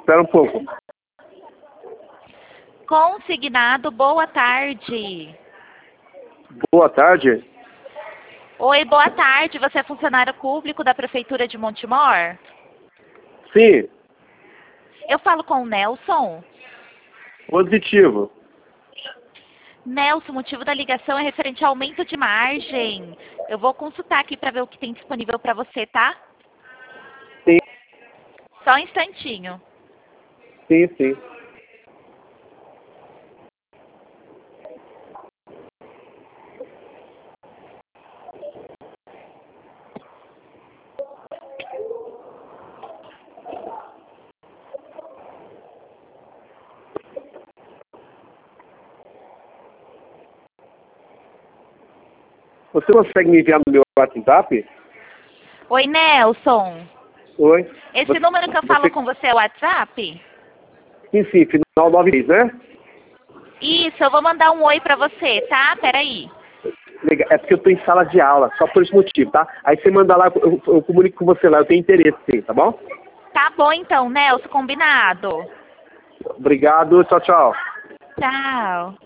Espera um pouco. Consignado, boa tarde. Boa tarde. Oi, boa tarde. Você é funcionário público da Prefeitura de Montemor? Sim, Eu falo com o Nelson. positivo. Nelson, o motivo da ligação é referente ao aumento de margem. Eu vou consultar aqui para ver o que tem disponível para você, tá? Sim, Só um instantinho. sim. Você consegue me enviar no meu WhatsApp? Oi, Nelson. Oi. Esse número que eu falo com você é o WhatsApp? Sim, final 93, né? Isso, eu vou mandar um oi para você, tá? Peraí. Legal. É porque eu tô em sala de aula, só por esse motivo, tá? Aí você manda lá, eu comunico com você lá, eu tenho interesse, sim, tá bom? Tá bom então, Nelson, combinado. Obrigado, tchau. Tchau.